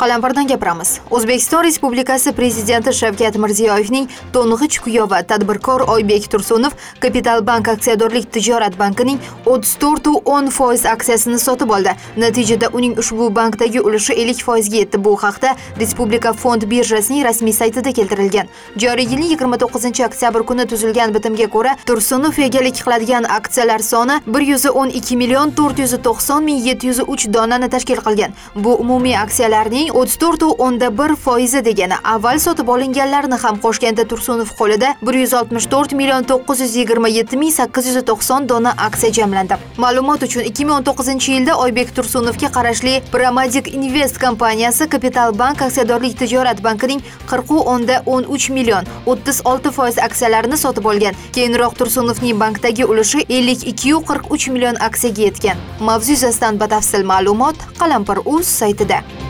Qalampirdan gapiramiz. O'zbekiston Respublikasi Prezidenti Shavkat Mirziyoyevning to'ng'ich kuyovi tadbirkor Oybek Tursunov Kapitalbank aksiyadorlik tijorat bankining 34,10% aksiyasini sotib oldi. Natijada uning ushbu bankdagi ulushi 50% ga yetdi. Bu haqda Respublika fond birjasining rasmiy saytida keltirilgan. Joriy yilning 29-oktyabr kuni tuzilgan bitimga ko'ra, Tursunov egalik qiladigan aksiyalar soni 112,490,703 donani tashkil qilgan. Bu umumiy aksiyalarning 34,1% degani. Avval sotib olinganlarni ham qo'shganda Tursunov qo'lida 164,927,890 dona aksiya jamlandi. Ma'lumot uchun 2019-yilda Oybek Tursunovga qarashli Pramadik Invest kompaniyasi Kapitalbank aksiyadorlik tijorat bankining 40,13 million 36% aksiyalarini sotib olgan. Keyinroq Tursunovning bankdagi ulushi 52,43 million aksiyaga yetgan. Mavzu yuzasidan batafsil ma'lumot Qalampir.uz saytida.